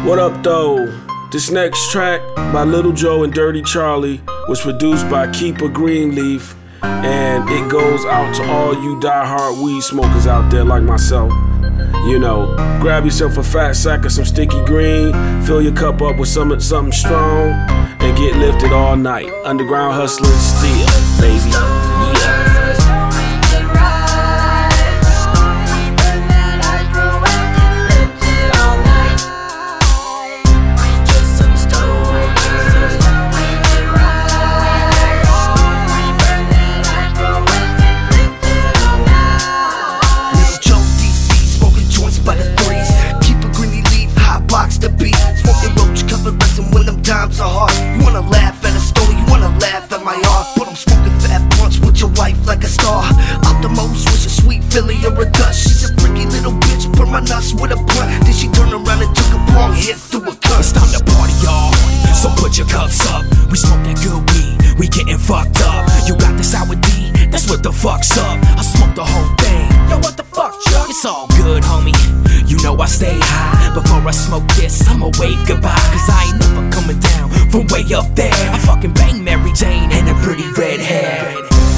What up, though? This next track by Little Joe and Dirty Charlie was produced by Keeper Greenleaf, and it goes out to all you die-hard weed smokers out there like myself. You know, grab yourself a fat sack of some sticky green, fill your cup up with something strong, and get lifted all night. Underground hustling still, baby. Yeah. Times are hard. You wanna laugh at a story, you wanna laugh at my art. But I'm smoking fat blunts with your wife like a star. Optimos with a sweet Philly or a dust. She's a freaky little bitch, put my nuts with a blunt. Then she turned around and took a long hit through a cut. It's time to party, y'all, so put your cups up. We smoke that good weed, we getting fucked up. You got this sour D, that's what the fuck's up. I smoke the whole thing, yo, what the fuck, Chuck? It's all good, homie, you know I stay high. Before I smoke this, I'ma wave goodbye. Cause I ain't never coming down from way up there. I fucking bang Mary Jane and her pretty red hair.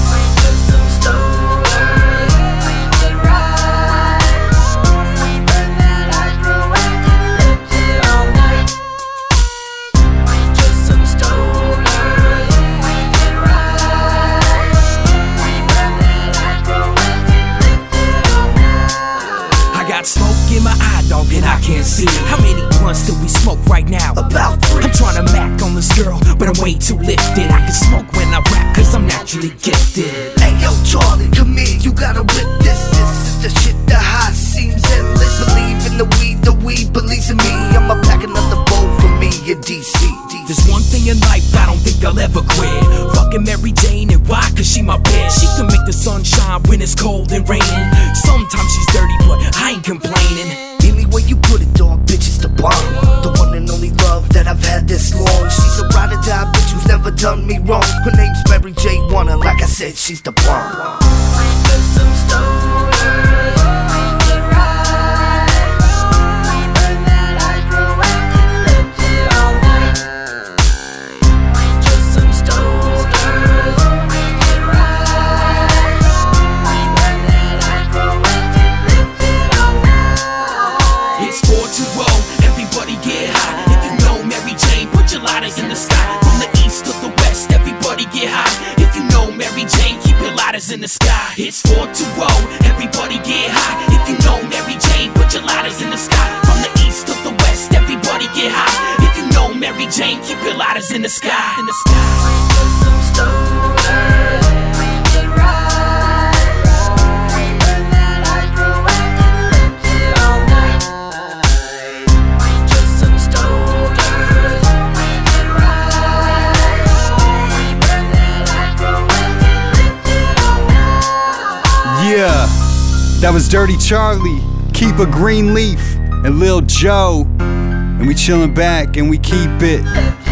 Smoke in my eye, dog, and I can't see. How many blunts do we smoke right now? About 3. I'm trying to mac on this girl, but I'm way too lifted. I can smoke when I rap, cause I'm naturally gifted. Hey yo, Charlie, come here, you gotta whip this. This is the shit, the high seems endless. Believe in the weed believes in me. I'ma pack another bowl for me in DC. There's one thing in life I don't think I'll ever quit. Fucking Mary Jane, and why? Cause she my bitch. She can make the sun shine when it's cold and raining. Sometimes she's dirty, but I ain't complaining. Any way you put it, dog, bitch, it's the bomb. The one and only love that I've had this long. She's a ride or die bitch who's never done me wrong. Her name's Mary J. Wanna, like I said, she's the bomb. In the sky, from the east to the west, everybody get high. If you know Mary Jane, keep your lighters in the sky. It's 420, everybody get high. If you know Mary Jane, put your lighters in the sky. From the east to the west, everybody get high. If you know Mary Jane, keep your lighters in the sky. In the sky. Yeah, that was Dirty Charlie, Keeper Greenleaf, and Lil Joe. And we chillin' back and we keep it